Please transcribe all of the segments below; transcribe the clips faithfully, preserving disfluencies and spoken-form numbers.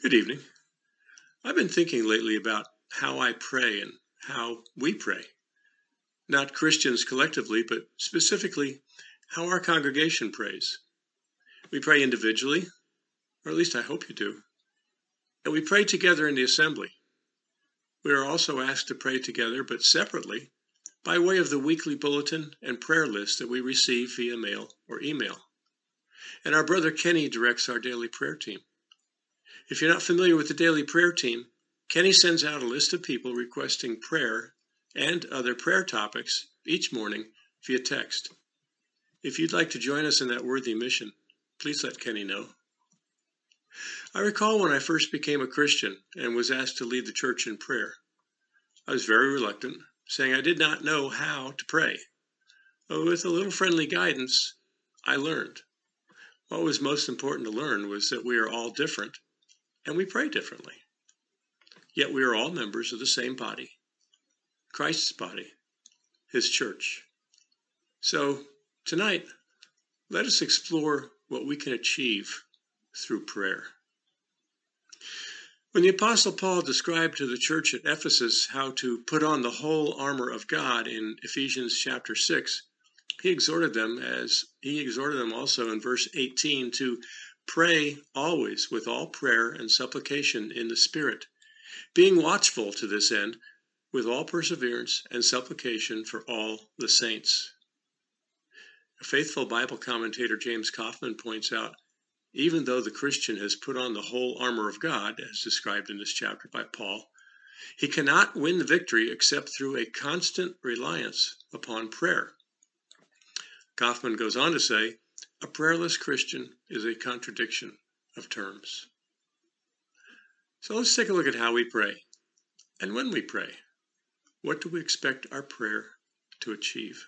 Good evening. I've been thinking lately about how I pray and how we pray. Not Christians collectively, but specifically how our congregation prays. We pray individually, or at least I hope you do, and we pray together in the assembly. We are also asked to pray together, but separately, by way of the weekly bulletin and prayer list that we receive via mail or email. And our brother Kenny directs our daily prayer team. If you're not familiar with the daily prayer team, Kenny sends out a list of people requesting prayer and other prayer topics each morning via text. If you'd like to join us in that worthy mission, please let Kenny know. I recall when I first became a Christian and was asked to lead the church in prayer. I was very reluctant, saying I did not know how to pray. But with a little friendly guidance, I learned. What was most important to learn was that we are all different and we pray differently. Yet we are all members of the same body, Christ's body, his church. So tonight, let us explore what we can achieve through prayer. When the Apostle Paul described to the church at Ephesus how to put on the whole armor of God in Ephesians chapter six, he exhorted them as he exhorted them also in verse eighteen to pray always with all prayer and supplication in the Spirit, being watchful to this end with all perseverance and supplication for all the saints. A faithful Bible commentator, James Kaufman, points out, even though the Christian has put on the whole armor of God, as described in this chapter by Paul, he cannot win the victory except through a constant reliance upon prayer. Kaufman goes on to say, a prayerless Christian is a contradiction of terms. So let's take a look at how we pray. And when we pray, what do we expect our prayer to achieve?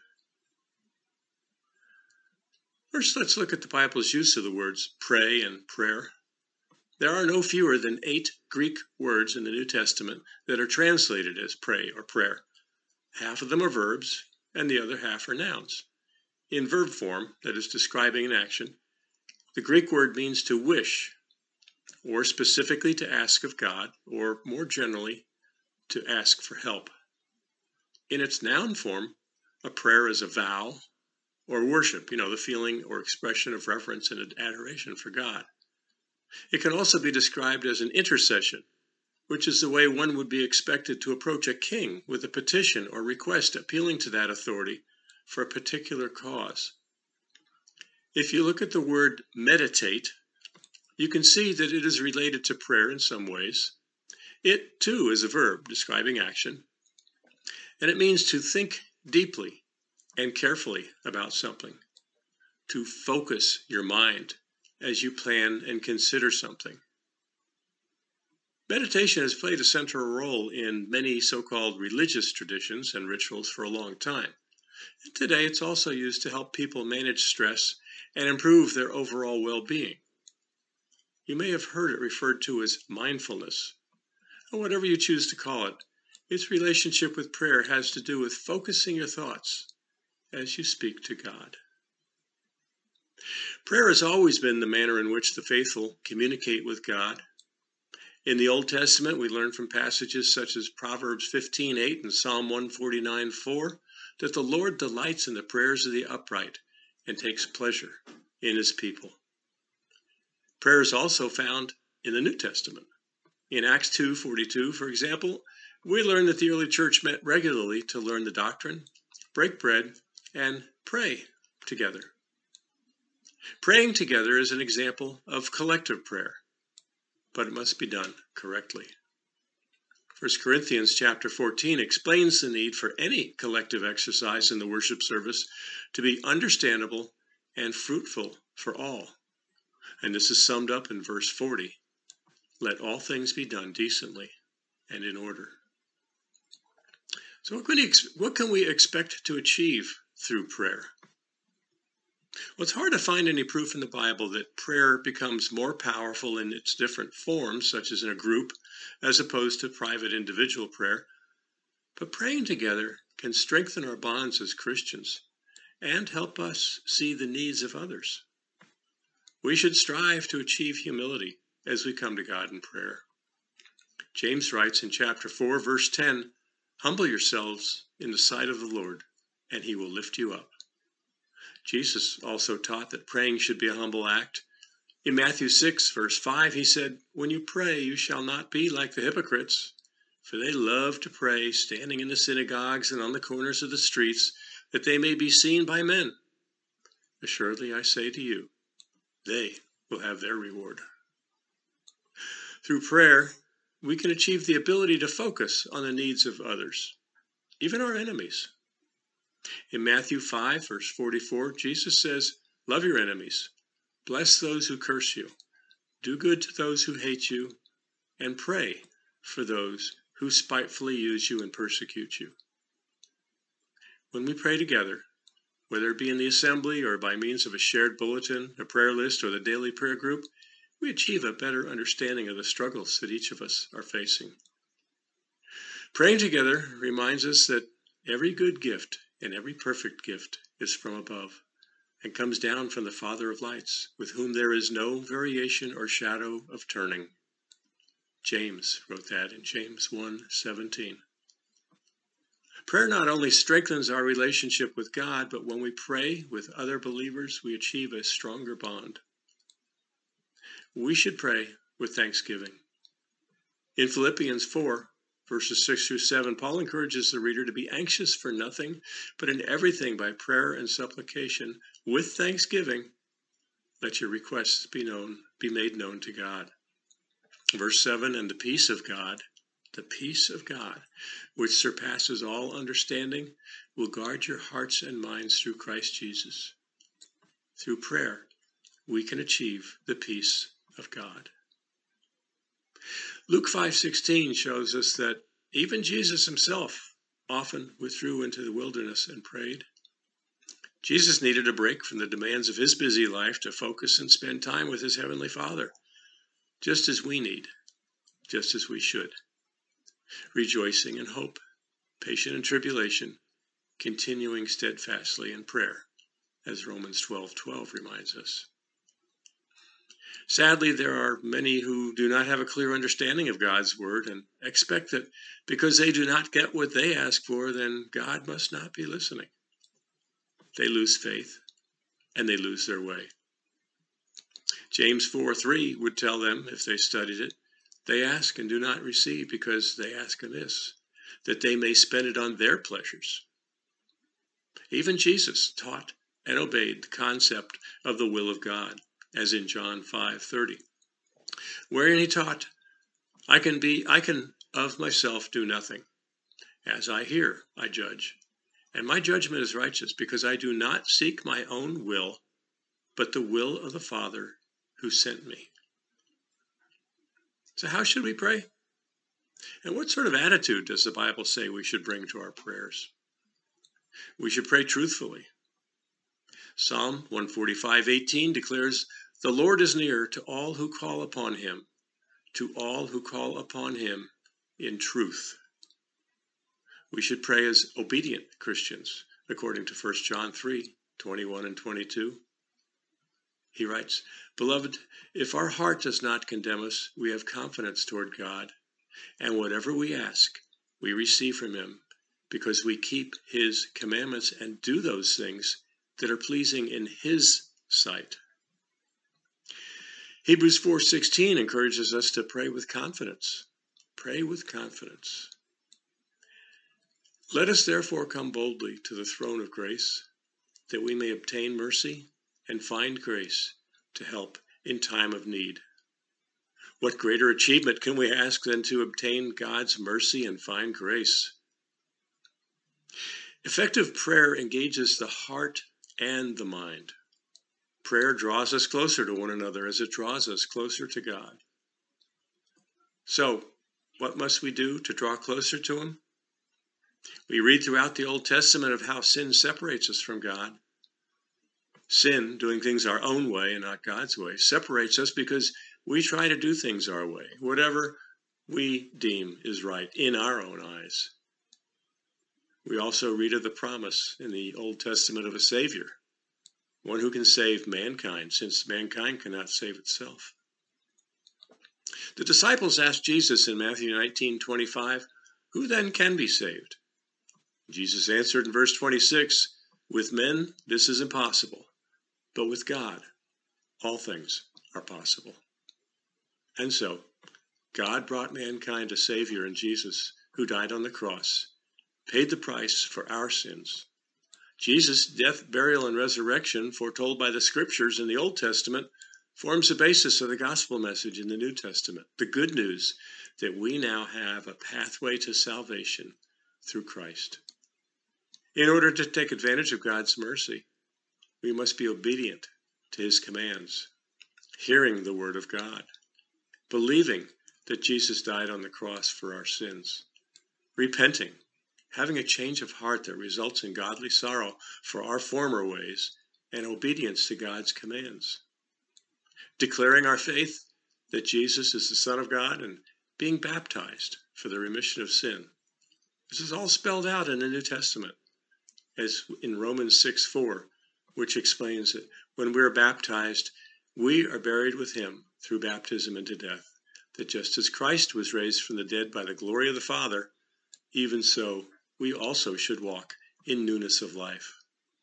First, let's look at the Bible's use of the words pray and prayer. There are no fewer than eight Greek words in the New Testament that are translated as pray or prayer. Half of them are verbs, and the other half are nouns. In verb form, that is describing an action, the Greek word means to wish, or specifically to ask of God, or more generally, to ask for help. In its noun form, a prayer is a vow or worship, you know, the feeling or expression of reverence and adoration for God. It can also be described as an intercession, which is the way one would be expected to approach a king with a petition or request appealing to that authority for a particular cause. If you look at the word meditate, you can see that it is related to prayer in some ways. It, too, is a verb describing action, and it means to think deeply and carefully about something, to focus your mind as you plan and consider something. Meditation has played a central role in many so-called religious traditions and rituals for a long time. And today it's also used to help people manage stress and improve their overall well-being. You may have heard it referred to as mindfulness, or whatever you choose to call it. Its relationship with prayer has to do with focusing your thoughts as you speak to God. Prayer has always been the manner in which the faithful communicate with God. In the Old Testament, we learn from passages such as Proverbs fifteen eight and Psalm one forty-nine four that the Lord delights in the prayers of the upright and takes pleasure in his people. Prayer is also found in the New Testament. In Acts two forty-two, for example, we learn that the early church met regularly to learn the doctrine, break bread, and pray together. Praying together is an example of collective prayer, but it must be done correctly. First Corinthians chapter fourteen explains the need for any collective exercise in the worship service to be understandable and fruitful for all. And this is summed up in verse forty. Let all things be done decently and in order. So what can, we, what can we expect to achieve through prayer? Well, it's hard to find any proof in the Bible that prayer becomes more powerful in its different forms, such as in a group, as opposed to private individual prayer. But praying together can strengthen our bonds as Christians and help us see the needs of others. We should strive to achieve humility as we come to God in prayer. James writes in chapter four, verse ten, "Humble yourselves in the sight of the Lord, and he will lift you up." Jesus also taught that praying should be a humble act. In Matthew six, verse five, he said, "When you pray, you shall not be like the hypocrites, for they love to pray, standing in the synagogues and on the corners of the streets, that they may be seen by men. Assuredly, I say to you, they will have their reward." Through prayer, we can achieve the ability to focus on the needs of others, even our enemies. In Matthew five, verse forty-four, Jesus says, "Love your enemies, bless those who curse you, do good to those who hate you, and pray for those who spitefully use you and persecute you." When we pray together, whether it be in the assembly or by means of a shared bulletin, a prayer list, or the daily prayer group, we achieve a better understanding of the struggles that each of us are facing. Praying together reminds us that every good gift and every perfect gift is from above and comes down from the Father of lights, with whom there is no variation or shadow of turning. James wrote that in James one seventeen. Prayer not only strengthens our relationship with God, but when we pray with other believers, we achieve a stronger bond. We should pray with thanksgiving. In Philippians four, verses six through seven, Paul encourages the reader to be anxious for nothing, but in everything by prayer and supplication, with thanksgiving, let your requests be known, be made known to God. Verse seven, "And the peace of God, the peace of God, which surpasses all understanding, will guard your hearts and minds through Christ Jesus." Through prayer, we can achieve the peace of God. Luke five sixteen shows us that even Jesus himself often withdrew into the wilderness and prayed. Jesus needed a break from the demands of his busy life to focus and spend time with his heavenly Father, just as we need, just as we should. Rejoicing in hope, patient in tribulation, continuing steadfastly in prayer, as Romans twelve twelve reminds us. Sadly, there are many who do not have a clear understanding of God's word and expect that because they do not get what they ask for, then God must not be listening. They lose faith and they lose their way. James four three would tell them, if they studied it, they ask and do not receive because they ask amiss, that they may spend it on their pleasures. Even Jesus taught and obeyed the concept of the will of God, as in John five thirty, wherein he taught, I can be, I can of myself do nothing. As I hear, I judge. And my judgment is righteous, because I do not seek my own will, but the will of the Father who sent me. So how should we pray? And what sort of attitude does the Bible say we should bring to our prayers? We should pray truthfully. Psalm one forty-five eighteen declares, "The Lord is near to all who call upon him, to all who call upon him in truth." We should pray as obedient Christians, according to First John three twenty-one and twenty-two. He writes, "Beloved, if our heart does not condemn us, we have confidence toward God, and whatever we ask, we receive from him, because we keep his commandments and do those things that are pleasing in his sight." Hebrews four sixteen encourages us to pray with confidence. Pray with confidence. Let us therefore come boldly to the throne of grace, that we may obtain mercy and find grace to help in time of need. What greater achievement can we ask than to obtain God's mercy and find grace? Effective prayer engages the heart and the mind. Prayer draws us closer to one another as it draws us closer to God. So, what must we do to draw closer to him? We read throughout the Old Testament of how sin separates us from God. Sin, doing things our own way and not God's way, separates us because we try to do things our way, whatever we deem is right in our own eyes. We also read of the promise in the Old Testament of a Savior, one who can save mankind, since mankind cannot save itself. The disciples asked Jesus in Matthew nineteen twenty-five, "Who then can be saved?" Jesus answered in verse twenty-six, "With men this is impossible, but with God all things are possible." And so, God brought mankind a Savior in Jesus, who died on the cross, paid the price for our sins. Jesus' death, burial, and resurrection, foretold by the Scriptures in the Old Testament, forms the basis of the gospel message in the New Testament, the good news that we now have a pathway to salvation through Christ. In order to take advantage of God's mercy, we must be obedient to his commands, hearing the word of God, believing that Jesus died on the cross for our sins, repenting, having a change of heart that results in godly sorrow for our former ways, and obedience to God's commands, declaring our faith that Jesus is the Son of God, and being baptized for the remission of sin. This is all spelled out in the New Testament, as in Romans six four, which explains that when we are baptized, we are buried with him through baptism into death, that just as Christ was raised from the dead by the glory of the Father, even so we also should walk in newness of life.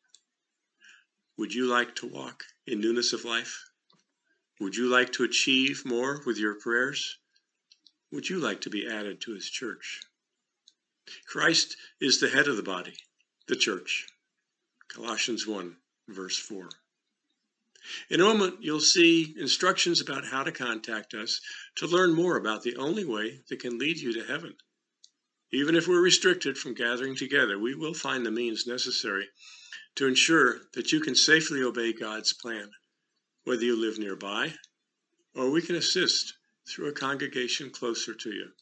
Would you like to walk in newness of life? Would you like to achieve more with your prayers? Would you like to be added to his church? Christ is the head of the body, the church. Colossians one, verse four. In a moment, you'll see instructions about how to contact us to learn more about the only way that can lead you to heaven. Even if we're restricted from gathering together, we will find the means necessary to ensure that you can safely obey God's plan, whether you live nearby or we can assist through a congregation closer to you.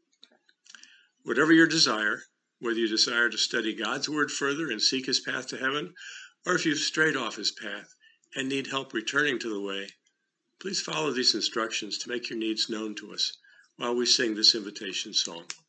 Whatever your desire, whether you desire to study God's word further and seek his path to heaven, or if you've strayed off his path and need help returning to the way, please follow these instructions to make your needs known to us while we sing this invitation song.